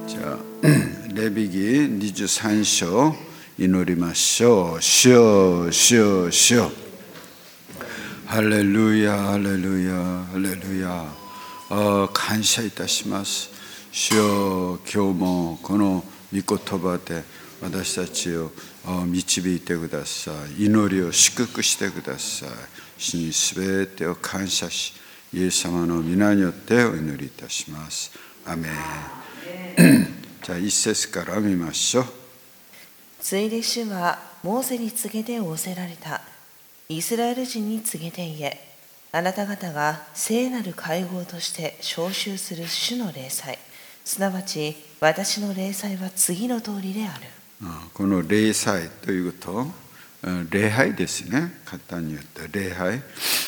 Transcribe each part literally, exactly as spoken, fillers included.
자, 레위기にじゅうさん章祈りましょう。主よ、主よ、主よ。ハレルヤ、ハレルヤ、ハレルヤ。あ、感謝いたします。主よ、今日もこの御言葉で私たちを導いてください。祈りを祝福してください。主にすべてを感謝し、イエス様の皆によってお祈りいたします。アメン。じゃあ一節から見ましょう。 ついで主はモーセに告げて仰せられた。イスラエル人に告げて言え。あなた方が聖なる会合として召集する主の礼祭、すなわち私の礼祭は次の通りである。 この礼祭というと礼拝ですね。簡単に言って礼拝。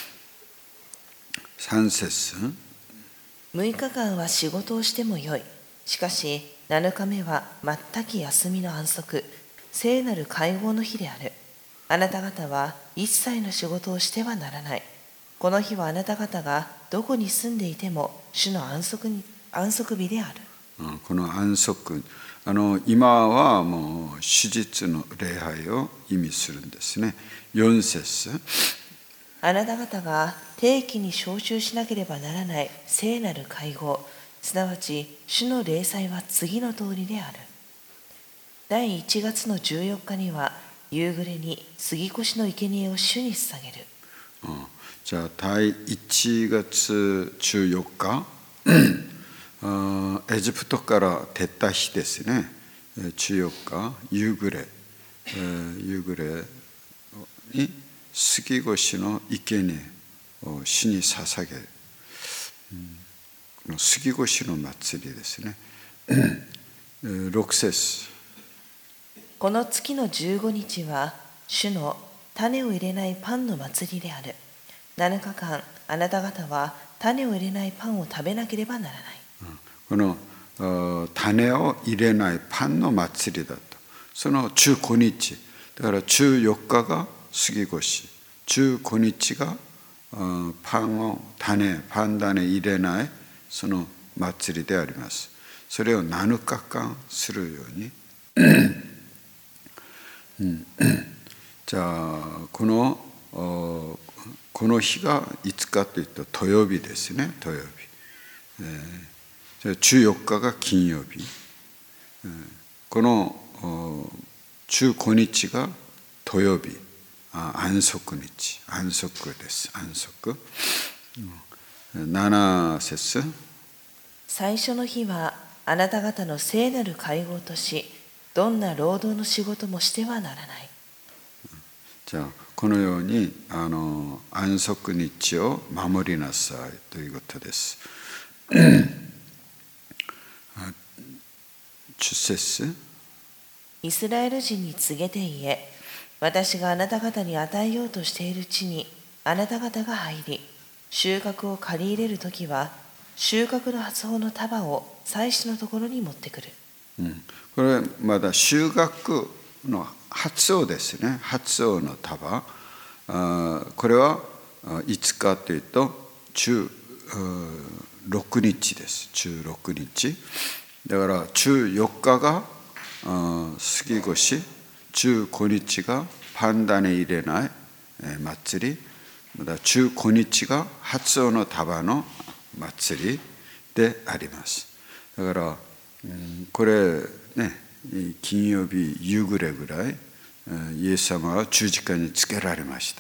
さん節。 むいかかんは仕事をしてもよい。しかしなのかめは全く休みの安息、聖なる会合の日である。あなた方は一切の仕事をしてはならない。この日はあなた方がどこに住んでいても主の安息に安息日である。 この安息、あの今はもう手術の礼拝を意味するんですね。よん節。 あなた方が定期に召集しなければならない聖なる会合、すなわち主の礼祭は次の通りである。だいいちがつのじゅうよっかには夕暮れに杉越の生贄を主に捧げる。 うん、じゃあだいいちがつじゅうよっかエジプトから出た日ですね。じゅうよっか夕暮れ、えー、夕暮れに杉越の生贄を主に捧げる、うん、杉越の祭りですね。ろく節。 この月のじゅうごにちは主の種を入れないパンの祭りである。なのかかんあなた方は種を入れないパンを食べなければならない。 この種を入れないパンの祭りだと。そのじゅうごにちだからじゅうよっかが杉越、じゅうごにちがパンを種パン種入れないその祭りであります。それをなのかかんするようにうん、じゃあこのこの日がいつかというと土曜日ですね。土曜日、えー、じゃあじゅうよっかが金曜日、えー、このじゅうごにちが土曜日、あ安息日安息です安息、うん、なな節。 最初の日はあなた方の聖なる会合とし、どんな労働の仕事もしてはならない。 じゃあこのようにあの安息日を守りなさいということです。じゅっ節。 イスラエル人に告げて言え。私があなた方に与えようとしている地にあなた方が入り、収穫を借り入れるときは収穫の発砲の束を祭司のところに持ってくる。 うん、これまだ収穫の発音ですね。発音の束、あこれはいつかというとじゅうろくにちです。じゅうろくにちだからじゅうよっかが杉越、じゅうごにちがパン種入れない祭り、またじゅうごにちが発音の束の祭りであります。だからこれね、金曜日夕暮れぐらいイエス様は十字架につけられました。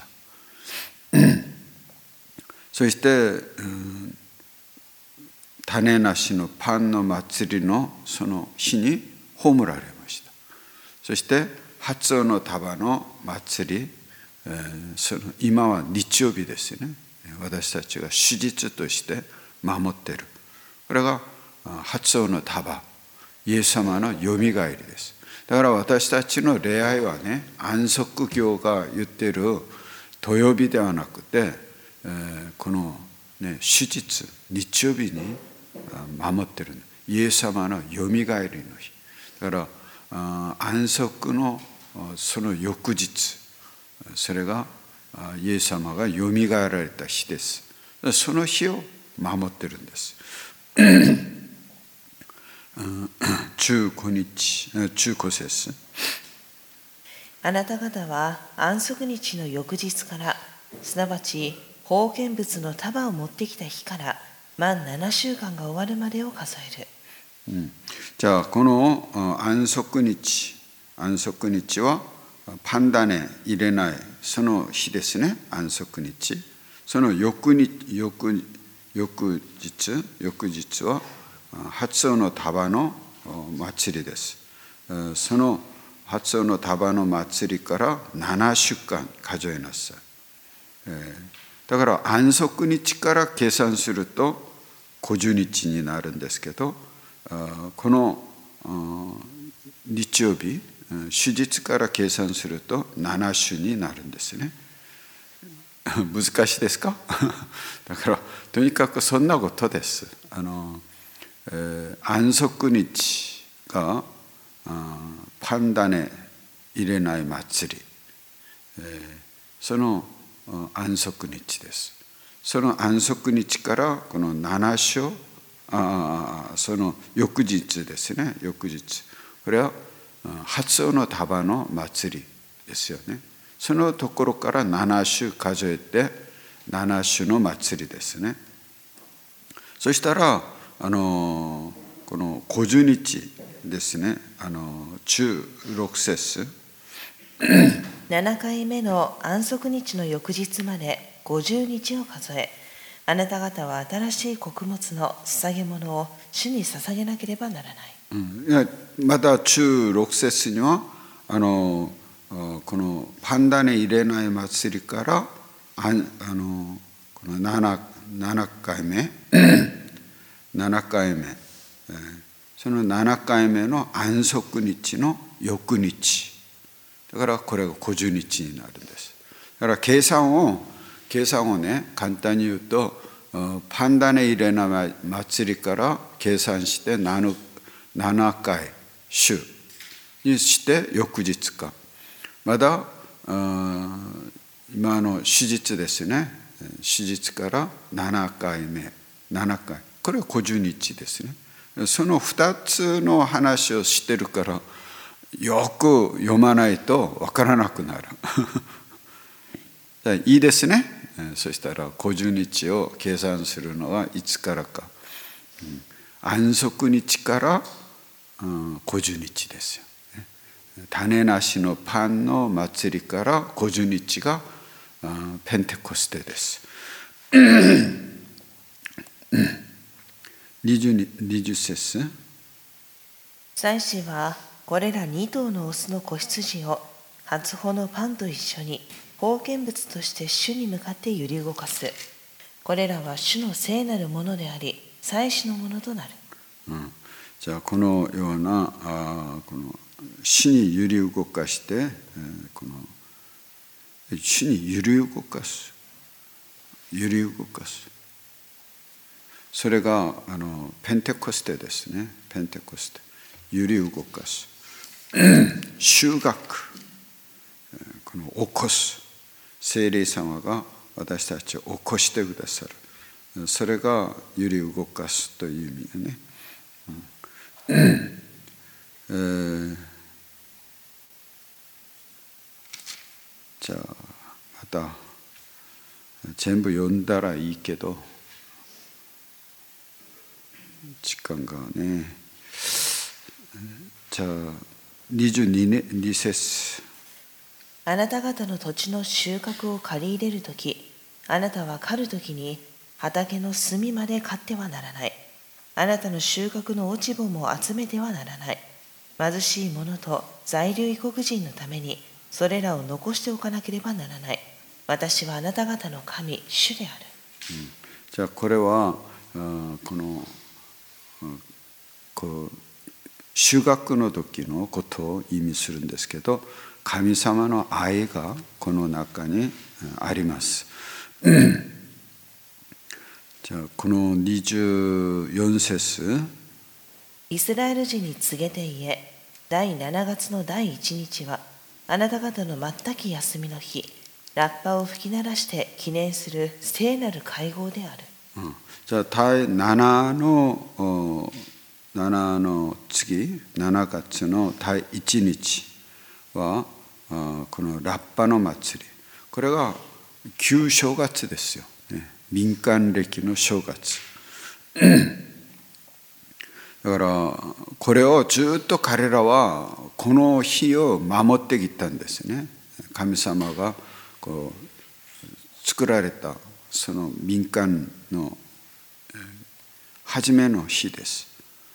そして、うん、種なしのパンの祭りのその日に葬られました。そして初音の束の祭り、えー、その今は日曜日ですよね。私たちが手術として守っている、これが初音の束、イエス様のよみがえりです。だから私たちの礼拝はね、安息教が言っている土曜日ではなくて、えー、この、ね、手術日曜日に守っているイエス様のよみがえりの日だから、安息のその翌日、それがイエス様がよみがえられた日です。その日を守っているんです。 じゅうごにち、じゅうご節。 あなた方は安息日の翌日から、すなわち宝剣物の束を持ってきた日から満ななしゅうかんが終わるまでを数える。 うん、じゃあこの安息日、安息日は판단에入れないその日ですね。安息日。その翌日、翌翌日、翌日は初尾の束の祭りです。その初尾の束の祭りからななしゅうかん数えなさい。だから安息日から計算するとごじゅうにちになるんですけど、この日曜日、主日から計算するとなな週になるんですね。難しいですか？だからとにかくそんなことです。あの、えー、安息日が判断へ入れない祭り、えー、その安息日です。その安息日からこのなな章、あその翌日ですね。翌日、これは初尾の束の祭りですよね。そのところからなな週数えてなな週の祭りですね。そしたらあのこのごじゅうにちですね。あのじゅうろく節ななかいめの安息日の翌日までごじゅうにちを数え、あなた方は新しい穀物の捧げ物を主に捧げなければならない。 うん、いやまたじゅうろく節にはあのこのパンダネ入れない祭りからああのこの 7, 7回目ななかいめ、えー、そのななかいめの安息日の翌日だからこれがごじゅうにちになるんです。だから計算を計算をね簡単に言うとパンダネ入れない祭りから計算して 7, 7回週にして翌日かまだ今の手術ですね。手術からななかいめななかいこれはごじゅうにちですね。そのふたつの話をしてるからよく読まないと分からなくなるいいですね。そしたらごじゅうにちを計算するのはいつからか、うん、安息日から、うん、ごじゅうにちですよ。種なしのパンの祭りからごじゅうにちがペンテコステです。にじゅう節。 祭司はこれらに頭のオスの子羊を初穂のパンと一緒に宝剣物として主に向かって揺り動かす。これらは主の聖なるものであり祭司のものとなる。 うん、じゃあこのようなあこの主に揺り動かして、えー、この主に揺り動かす揺り動かすそれがあのペンテコステですね。ペンテコステ揺り動かす収穫この起こす聖霊様が私たちを起こしてくださるそれが揺り動かすという意味でね、うんえー、じゃあまた全部読んだらいいけど時間がねじゃあにじゅうに節。 あなた方の土地の収穫を借り入れるとき、あなたは狩るときに畑の隅まで刈ってはならない。あなたの収穫の落ち穂も集めてはならない。貧しい者と在留異国人のためにそれらを残しておかなければならない。私はあなた方の神、主である。 うん、じゃあこれはこのこう収穫の時のことを意味するんですけど、神様の愛がこの中にあります。じゃあこのにじゅうよん節。 イスラエル人に告げて言え、第なながつの第一日はあなた方の全き休みの日、ラッパを吹き鳴らして記念する聖なる会合である。 うん、じゃあ第ななのななの次、しちがつの第いちにちはこのラッパの祭り、これが旧正月ですよ、ね、民間暦の正月だからこれをずっと彼らはこの日を守ってきたんですね。神様がこう作られたその民間の初めの日です。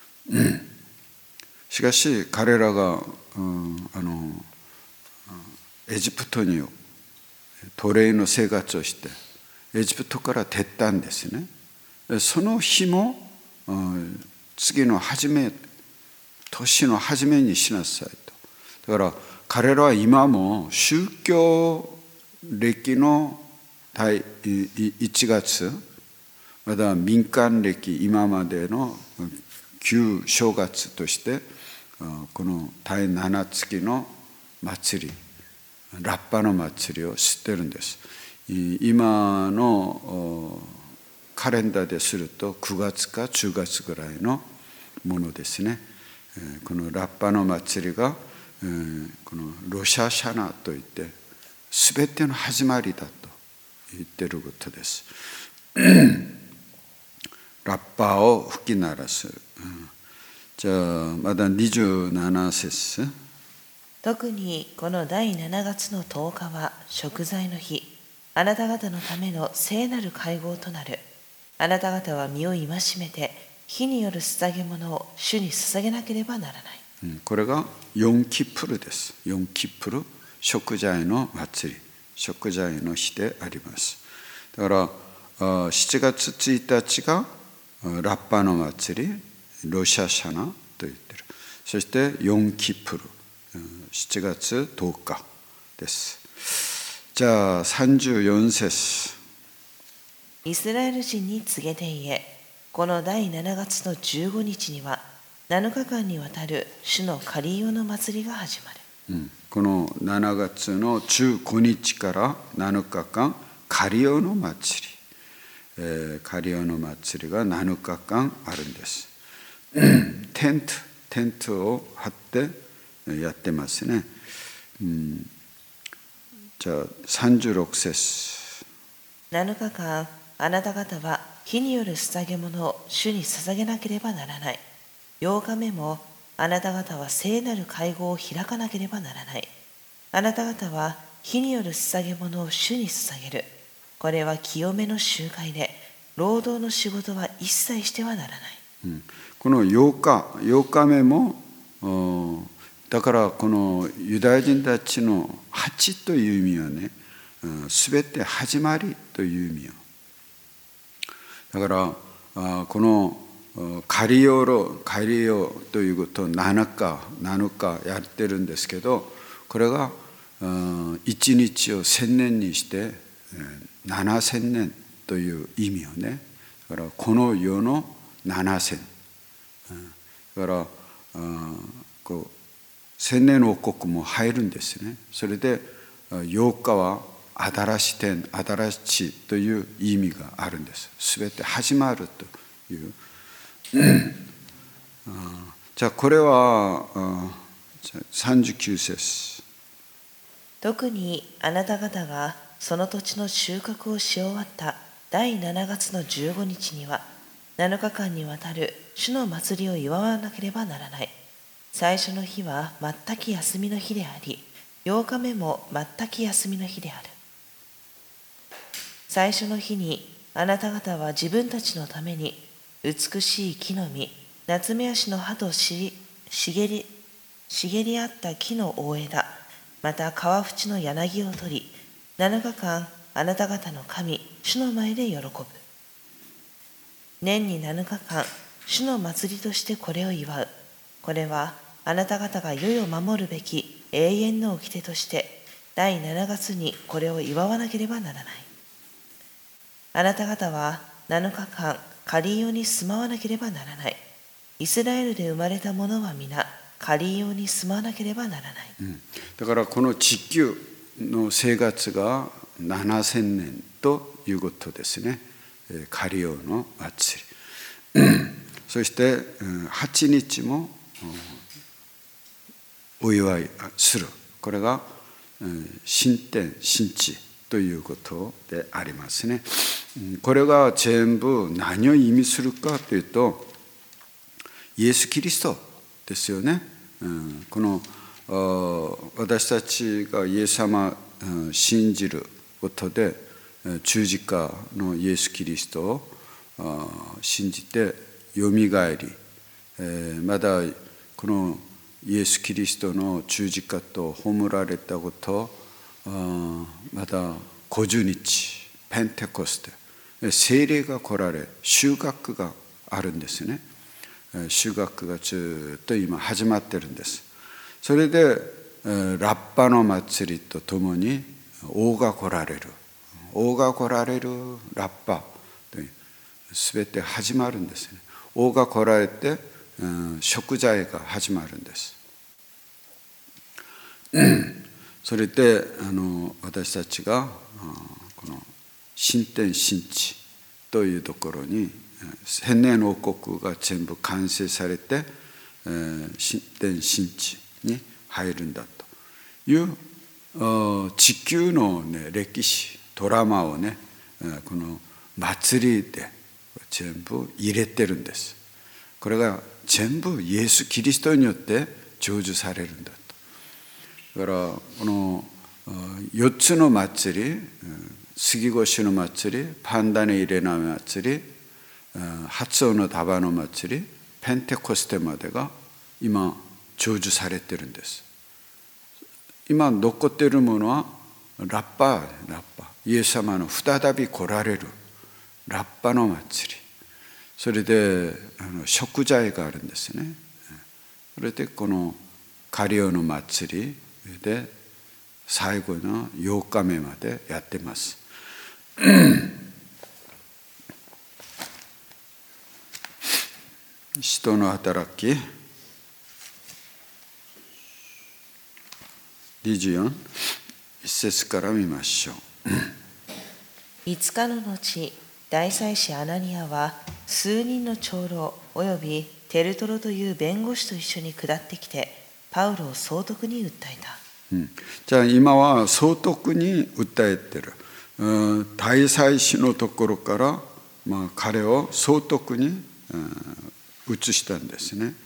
しかし彼らが、うん、あのエジプトに奴隷の生活をしてエジプトから撤ったんですね。その日も、うん、次の初め年の初めにしなさいと。だから彼らは今も宗教暦の第いちがつ、また民間暦今までの旧正月としてこの第七月の祭り、ラッパの祭りを知ってるんです。今のカレンダーでするとくがつかじゅうがつぐらいのものですね。このラッパの祭りがこのロシャシャナといって全ての始まりだと言ってることです。ラッパを吹き鳴らす。じゃあまだにじゅうなな節。 特にこの第しちがつのとおかは贖罪の日、あなた方のための聖なる会合となる。あなた方は身を戒めて火による捧げ物を主に捧げなければならない。 これがヨンキプルです。ヨンキプル、贖罪の祭り、贖罪の日であります。だからしちがつついたちがラッパの祭り、ロシャシャナと言ってる。そしてヨンキプル、しちがつとおかです。じゃあさんじゅうよん節。 イスラエル人に告げて言え、この第しちがつのじゅうごにちにはなのかかんにわたる主のカリオの祭りが始まる、 うん、このしちがつのじゅうごにちからなのかかんカリオの祭り、えー、カリオの祭りがなのかかんあるんです。テントテントを張ってやってますね。うん、じゃあさんじゅうろく節。 なのかかんあなた方は火による捧げ物を主に捧げなければならない。ようかめもあなた方は聖なる会合を開かなければならない。あなた方は火による捧げ物を主に捧げる。これは清めの集会で、労働の仕事は一切してはならない。 うん、このようか、ようかめもだからこのユダヤ人たちのはちという意味はね、すべて始まりという意味よ。だからこのカリオロカリオということをなのかなのかやってるんですけど、これが一日を千年にしてななせんねんという意味をね。だからこの世のななせん、だからこう千年王国も入るんですね。それでようかは新し天、新しいという意味があるんです。すべて始まるという。じゃあこれはさんじゅうきゅう節。 特にあなた方がその土地の収穫をし終わった第しちがつのじゅうごにちにはなのかかんにわたる主の祭りを祝わなければならない。最初の日は全く休みの日であり、ようかめも全く休みの日である。最初の日にあなた方は自分たちのために美しい木の実、ナツメヤシの葉とし茂り茂り合った木の大枝、また川淵の柳を取り、なのかかんあなた方の神主の前で喜ぶ。年になのかかん主の祭りとしてこれを祝う。これはあなた方が世を守るべき永遠の掟として第しちがつにこれを祝わなければならない。あなた方はなのかかんカリオに住まわなければならない。イスラエルで生まれた者は皆カリオに住まわなければならない、 うん、だからこの地球の生活がななせんねんということですね。カリオの祭りそしてはちにちもお祝いする。これが新天新地ということでありますね。これが全部何を意味するかというと、イエス・キリストですよね。この私たちがイエス様を信じることで、十字架のイエス・キリストを信じてよみがえり、まだこのイエス・キリストの十字架と葬られたこと、またごじゅうにちペンテコステ、聖霊が来られ収穫があるんですね。収穫がずっと今始まってるんです。それでラッパの祭りとともに王が来られる王が来られるラッパという全て始まるんですね。王が来られて贖罪が始まるんです。それであの私たちがこの新天新地というところに千年王国が全部完成されて新天新地に入るんだという地球の、ね、歴史ドラマをね、この祭りで全部入れてるんです。これが全部イエス・キリストによって成就されるんだと。だからこのよっつの祭り、杉越の祭り、パンダネイレナ祭り、発音の束の祭り、ペンテコステまでが今成就されてるんです。今残っているものはラッパラッパイエス様の再び来られるラッパの祭り、それであの贖罪があるんですね。それでこのカリオの祭りで最後のようかめまでやってます。使徒の働きにじゅうよん、一節から見ましょう。 いつかの後、大祭司アナニアは数人の長老およびテルトロという弁護士と一緒に下ってきてパウロを総督に訴えた。 うん、じゃあ今は総督に訴えてる、うん、大祭司のところから、まあ、彼を総督に、うん、移したんですね。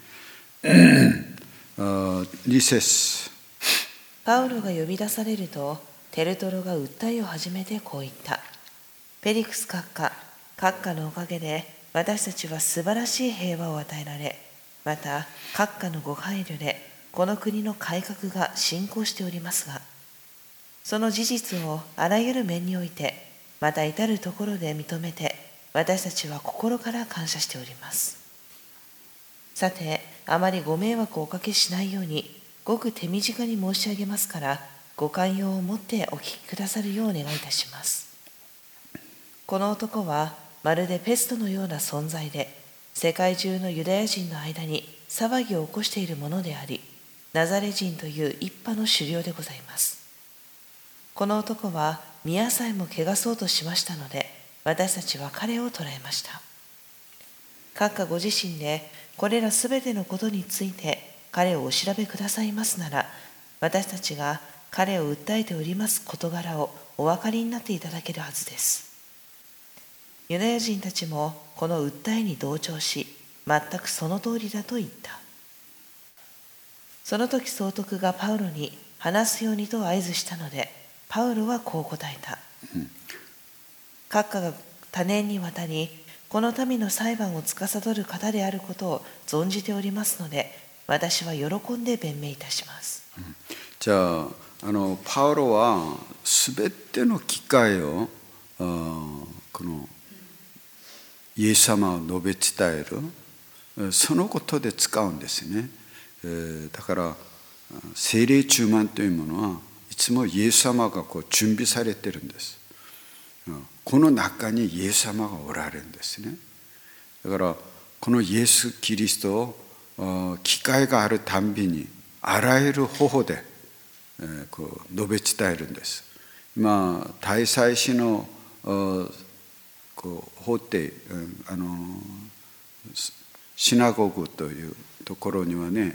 に節、 パウロが呼び出されるとテルトロが訴えを始めてこう言った。ペリクス閣下、閣下のおかげで私たちは素晴らしい平和を与えられ、また閣下のご配慮でこの国の改革が進行しておりますが、その事実をあらゆる面において、また至るところで認めて、私たちは心から感謝しております。さて、あまりご迷惑をおかけしないように、ごく手短に申し上げますから、ご寛容を持ってお聞きくださるようお願いいたします。この男はまるでペストのような存在で、世界中のユダヤ人の間に騒ぎを起こしているものであり、ナザレ人という一派の首領でございます。この男は宮さえも汚そうとしましたので、私たちは彼を捕らえました。閣下ご自身でこれらすべてのことについて彼をお調べくださいますなら、私たちが彼を訴えております事柄をお分かりになっていただけるはずです。ユダヤ人たちもこの訴えに同調し、全くその通りだと言った。その時総督がパウロに話すようにと合図したので、パウロはこう答えた。うん、閣下が多年にわたりこの民の裁判を司る方であることを存じておりますので、私は喜んで弁明いたします。 うん、じゃあ、あのパウロはすべての機会をこのイエス様を述べ伝える、そのことで使うんですね。だから聖霊充満というものはいつもイエス様がこう準備されてるんです。この中にイエス様がおられるんですね。だからこのイエス・キリストを機会があるたんびにあらゆる方法でこう述べ伝えるんです。今大祭司のこう法廷、あのシナゴグというところにはね、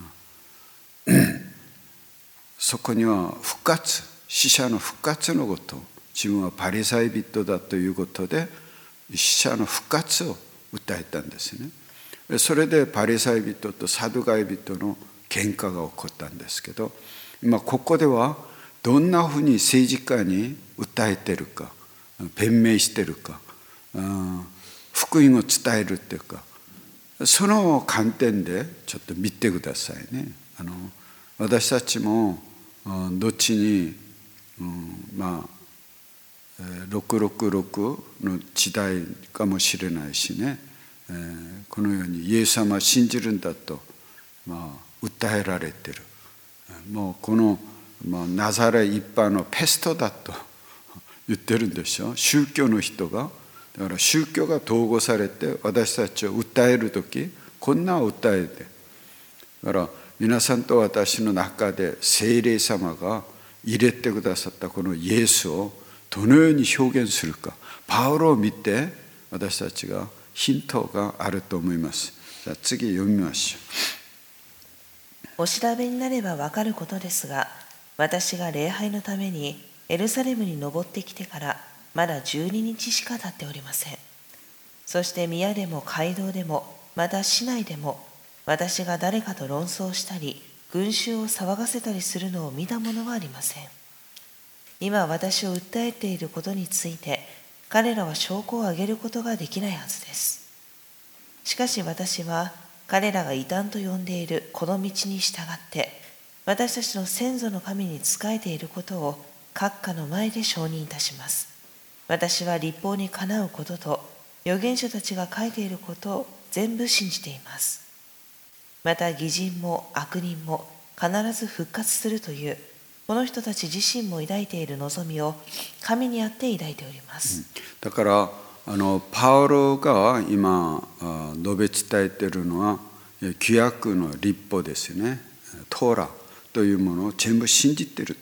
そこには復活、死者の復活のこと、自分はパリサイ人だということで死者の復活を訴えたんですね。それでパリサイ人とサドカイ人の喧嘩が起こったんですけど、今ここではどんなふうに政治家に訴えてるか、弁明してるか、福音を伝えるっていうか、その観点でちょっと見てくださいね。あの私たちも後に、うん、まあろくろくろくの時代かもしれないしね、えー、このようにイエス様を信じるんだと、まあ、訴えられてる。もうこの、まあ、ナザレ一派のペストだと言ってるんでしょ、宗教の人が。だから宗教が統合されて私たちを訴えるとき、こんな訴えて、だから皆さんと私の中で聖霊様が入れてくださったこのイエスをどのように表現するか、パウロを見て私たちがヒントがあると思います。じゃあ次読みましょう。お調べになればわかることですが、私が礼拝のためにエルサレムに登ってきてからまだじゅうににちしか経っておりません。そして宮でも街道でもまた市内でも私が誰かと論争したり群衆を騒がせたりするのを見たものはありません。今私を訴えていることについて彼らは証拠を挙げることができないはずです。しかし私は彼らが異端と呼んでいるこの道に従って私たちの先祖の神に仕えていることを閣下の前で承認いたします。私は律法にかなうことと預言者たちが書いていることを全部信じています。また義人も悪人も必ず復活するというこの人たち自身も抱いている望みを神にあって抱いております。 だからあのパウロが今述べ伝えているのは旧約の律法ですよね。トーラというものを全部信じてるって、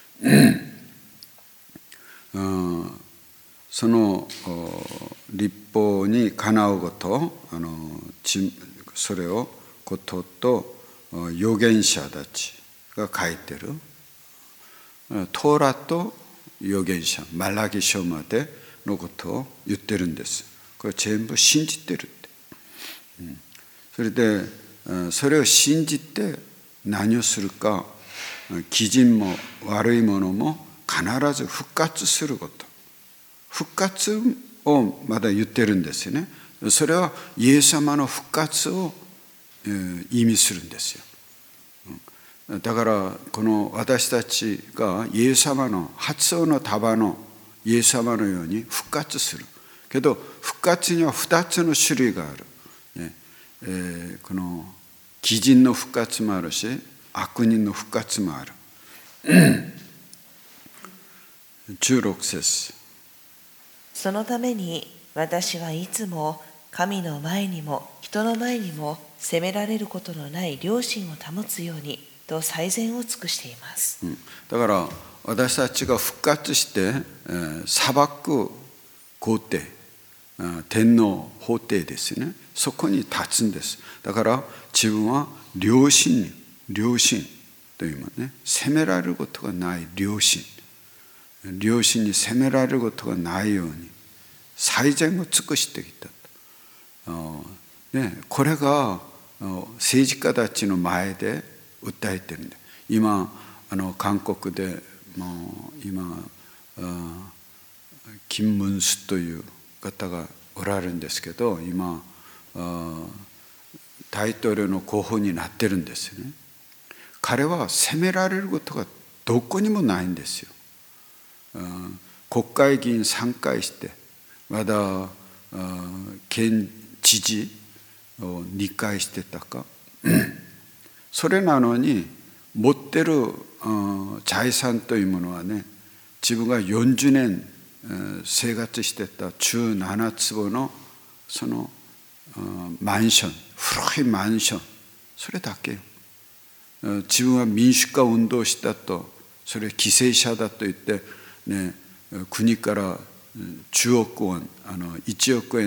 うん、その律法にかなうこと、あのそれをことと預言者たちが書いてるトーラと預言者マラキ書までのことを言ってるんです。これ全部信じてるって、うん、それでそれを信じて何をするか、義人も悪いものも必ず復活すること、復活をまだ言ってるんですよね。それはイエス様の復活を意味するんですよ。だからこの私たちがイエス様の発音の束のイエス様のように復活するけど、復活にはふたつの種類がある、ねえー、この義人の復活もあるし悪人の復活もある。じゅうろく節、 そのために私はいつも神の前にも人の前にも責められることのない良心を保つようにと最善を尽くしています、 うん、だから私たちが復活して、えー、裁く皇帝、天皇法廷ですね、そこに立つんです。だから自分は良心良心というものね、責められることがない良心良心に責められることがないように最善を尽くしてきたと、ね、これが政治家たちの前で訴えてるんで、今あの韓国でもう今金文スという方がおられるんですけど、今大統領の候補になってるんですよね。彼は責められることがどこにもないんですよ。国会議員さんかいしてまだ県知事をにかいしてたかそれなのに持ってる財産というものはね、自分がよんじゅうねん生活してたじゅうななつぼのそのマンション、古いマンション、それだけよ。自分は民主化運動したと、それ犠牲者だと言って、ね、国からじゅうおくウォン、あのいちおくえん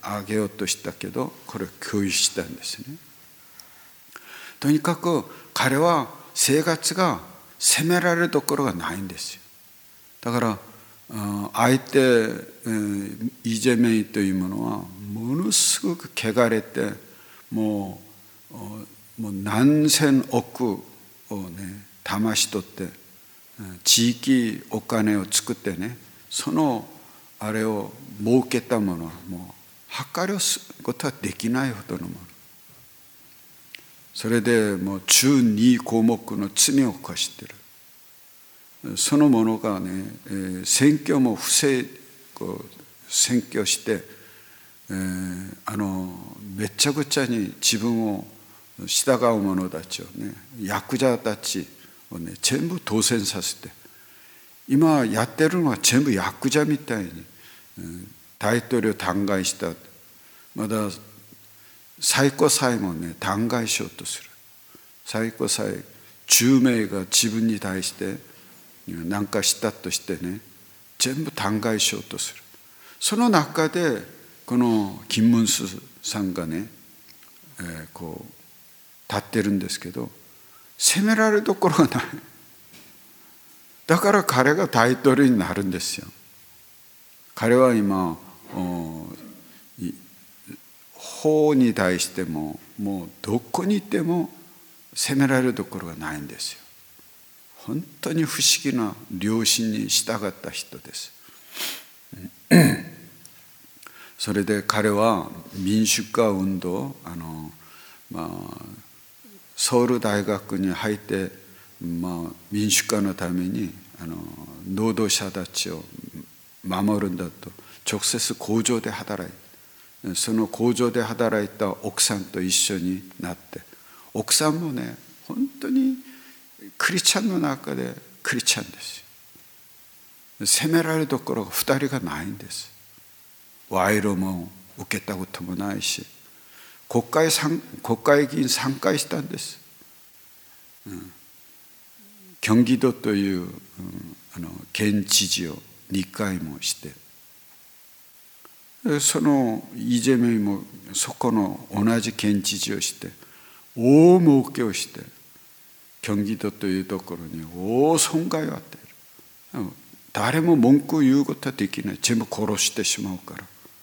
あげようとしたけどこれを共有したんですね。とにかく彼は生活が責められるところがないんですよ。だから相手イ・ジェミョンというものはものすごく汚れてもう、もう何千億をね騙し取って地域お金を作ってね、そのあれを儲けたものはもう測ることはできないほどのもの。それでもう中に項目の罪を犯している。そのものがね、選挙も不正こう選挙して、えー、あのめちゃくちゃに自分を従う者たちをね、役者たちをね全部当選させて、今やってるのは全部役者みたいに、うん、大統領弾劾した。まだ最高裁もね弾劾しようとする。最高裁じゅうめいが自分に対して何かしたとしてね、全部弾劾しようとする。その中でこの金文スさんがね、えー、こう立ってるんですけど、責められるところがない。だから彼が大統領になるんですよ。彼は今法に対してももうどこにいても責められるところがないんですよ。本当に不思議な良心に従った人です。それで彼は民主化運動、あの、まあ、ソウル大学に入って、まあ、民主化のためにあの労働者たちを守るんだと直接工場で働いて、その工場で働いた奥さんと一緒になって、奥さんもね本当にクリスチャンの中でクリスチャンですよ。責められるところがふたりがないんです。賄賂も受けたこともないし、国会国会議員さんかいしたんです、うん、キョンギドという、うん、あの県知事をにかいもして、そのイ・ジェミョンもそこの同じ県知事をして大儲けをして、キョンギドというところに大損害を与える。誰も文句を言うことはできない。全部殺してしまうから。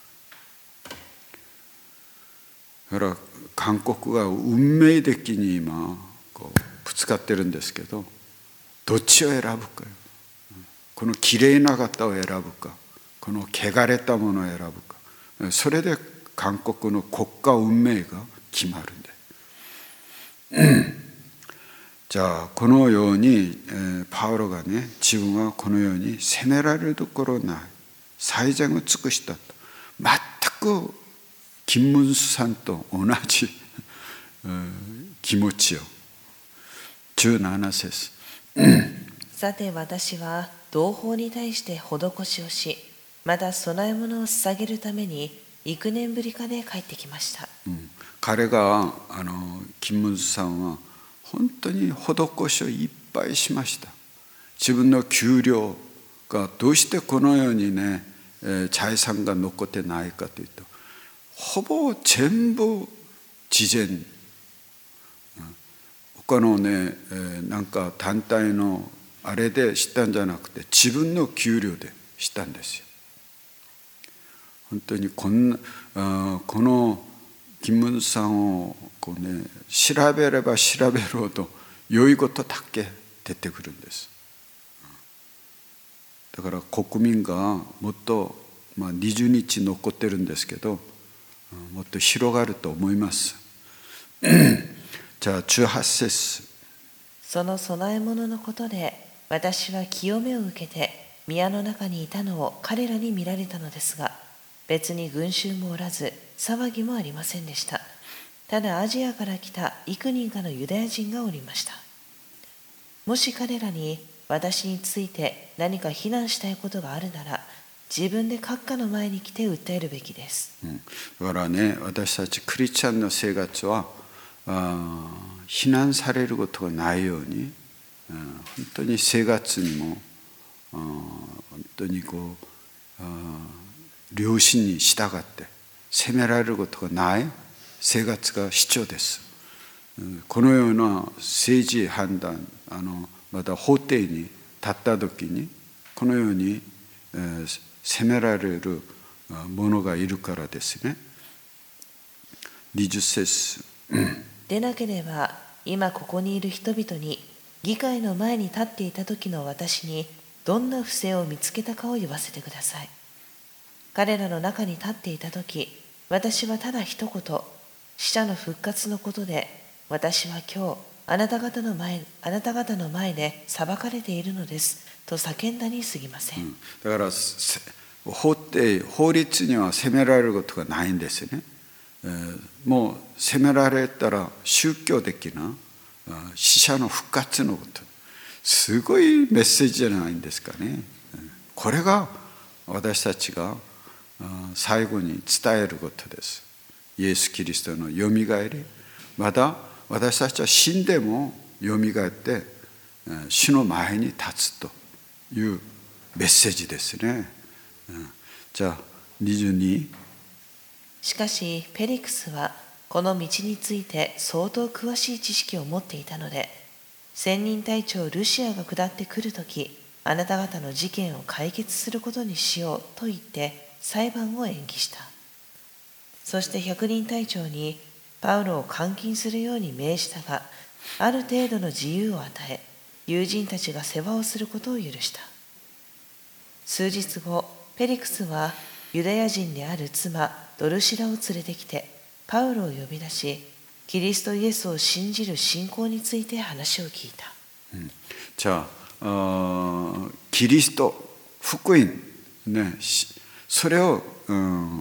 だから韓国が運命的に今こうぶつかってるんですけど、どっちを選ぶか、このきれいな方を選ぶか、この汚れたものを選ぶか、それで韓国の国家運命が決まるんでじゃあこのように、えー、パウロがね、自分はこのように責められるところない、最善を尽くしたと、全く金文さんと同じ気持ちを。じゅうなな節さて私は同胞に対して施しをし、また供え物を捧げるために幾年ぶりかで帰ってきました、 うん、彼があの金文さんは本当に施しをいっぱいしました。自分の給料がどうしてこのようにね、えー、財産が残ってないかというと、ほぼ全部慈善、他のね、えー、なんか団体のあれでしたんじゃなくて、自分の給料でしたんですよ。本当にこんなあこの金文さんをこう、ね、調べれば調べるほど良いことだけ出てくるんです。だから国民がもっと、まあ、にじゅうにち残ってるんですけど、もっと広がると思いますじゃあじゅうはち節。 その供え物のことで私は清めを受けて宮の中にいたのを彼らに見られたのですが、別に群衆もおらず騒ぎもありませんでした。ただアジアから来た幾人かのユダヤ人がおりました。もし彼らに私について何か非難したいことがあるなら、自分で閣下の前に来て訴えるべきです、 うん、だからね、私たちクリスチャンの生活はあ非難されることがないように、あ本当に生活にもあ本当にこうあ良心に従って責められることがない生活が必要です。このような政治判断、あのまた法廷に立った時にこのように、えー、責められる者がいるからですね。にじゅっ節でなければ今ここにいる人々に議会の前に立っていた時の私にどんな不正を見つけたかを言わせてください。彼らの中に立っていた時、私はただ一言、死者の復活のことで、私は今日あなた方の前、あなた方の前で裁かれているのですと叫んだに過ぎません。 うん、だから法廷、法律には責められることがないんですね。えー、もう責められたら宗教的な死者の復活のこと、すごいメッセージじゃないんですかね。これが私たちが最後に伝えることです。イエス・キリストのよみがえり、また私たちは死んでもよみがえって主の前に立つというメッセージですね。じゃあにじゅうに。 しかしペリクスはこの道について相当詳しい知識を持っていたので、千人隊長ルシアが下ってくるとき、あなた方の事件を解決することにしようと言って裁判を延期した。そして百人隊長にパウロを監禁するように命じたが、ある程度の自由を与え、友人たちが世話をすることを許した。数日後、ペリクスはユダヤ人である妻ドルシラを連れてきてパウロを呼び出し、キリストイエスを信じる信仰について話を聞いた。 うん、じゃあ、キリスト福音ね、それを、うん、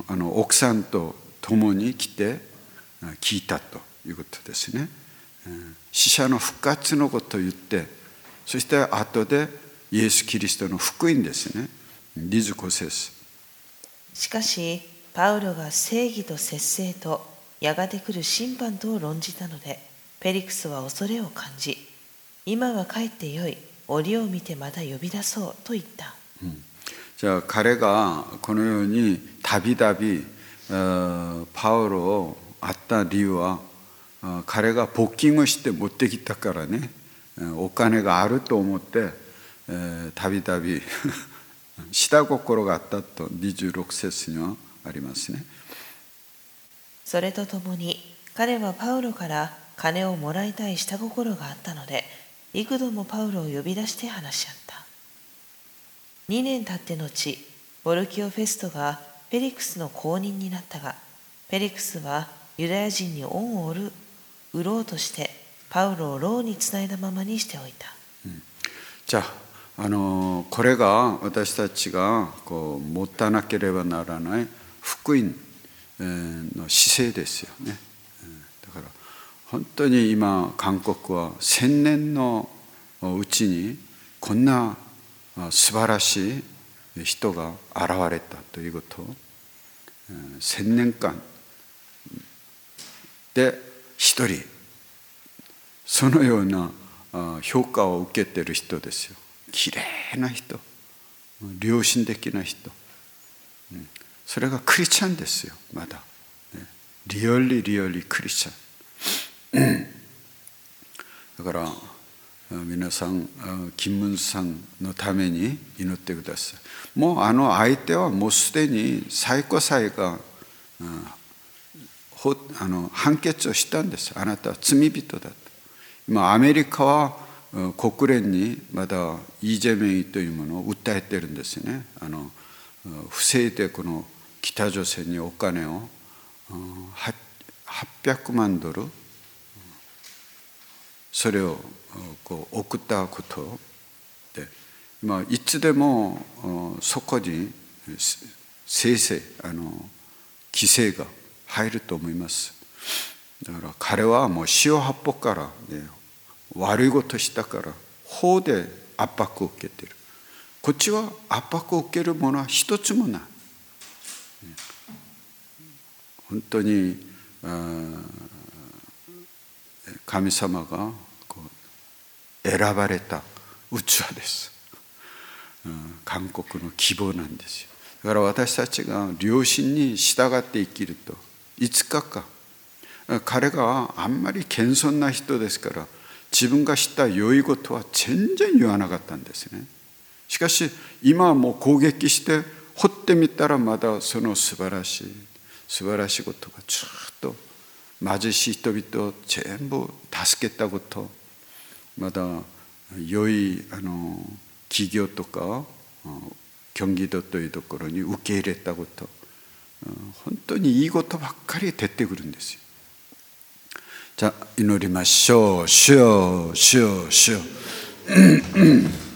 あの奥さんと共に来て聞いたということですね。死者の復活のことを言って、そして後でイエス・キリストの福音ですね。にじゅうご節。 しかしパウロが正義と節制とやがて来る審判とを論じたので、ペリクスは恐れを感じ、今は帰ってよい、折を見てまた呼び出そうと言った。 うん、じゃあ彼がこのようにたびたびパウロを会った理由は、彼がポッキングして持ってきたからね、お金があると思ってたびたび下心があったとにじゅうろく節にはありますね。 それとともに彼はパウロから金をもらいたい下心があったので、幾度もパウロを呼び出して話し合った。にねん経って後、ボルキオ・フェストがペリクスの後任になったが、ペリクスはユダヤ人に恩を売る売ろうとしてパウロを牢につないだままにしておいた。 うん、じゃあ、あのこれが私たちがこう持たなければならない福音の姿勢ですよね。だから本当に今韓国は千年のうちにこんな素晴らしい人が現れたということを、千年間で一人そのような評価を受けている人ですよ。きれいな人、良心的な人、それがクリスチャンですよ。まだリアリリアリクリスチャンだから皆さん金文さんのために祈ってください。もうあの相手はもうすでに最高裁があの判決をしたんです。あなたは罪人だと。今アメリカは国連にまだイ・ジェミョンというものを訴えてるんですね。あの不正でこの北朝鮮にお金をはっぴゃくまんドルそれをこう送ったことで、まあ、いつでもそこにせいぜいあの規制が入ると思います。だから彼はもう塩八方から、ね、悪いことしたから法で圧迫を受けている。こっちは圧迫を受けるものは一つもない。本当に神様がこう選ばれた器です。韓国の希望なんですよ。 だから私たちが良心に従って生きると、いつかか、彼があんまり謙遜な人ですから自分が知った良いことは全然言わなかったんですね。しかし今はもう攻撃して掘ってみたら、まだその素晴らしい素晴らしいことがずっと貧しい人々を全部助けたこと、まだ良いあの企業とか경기도というところに受け入れたこと、本当にいいことばっかり出てくるんですよ。じゃあ祈りましょう。主よ主よ主よ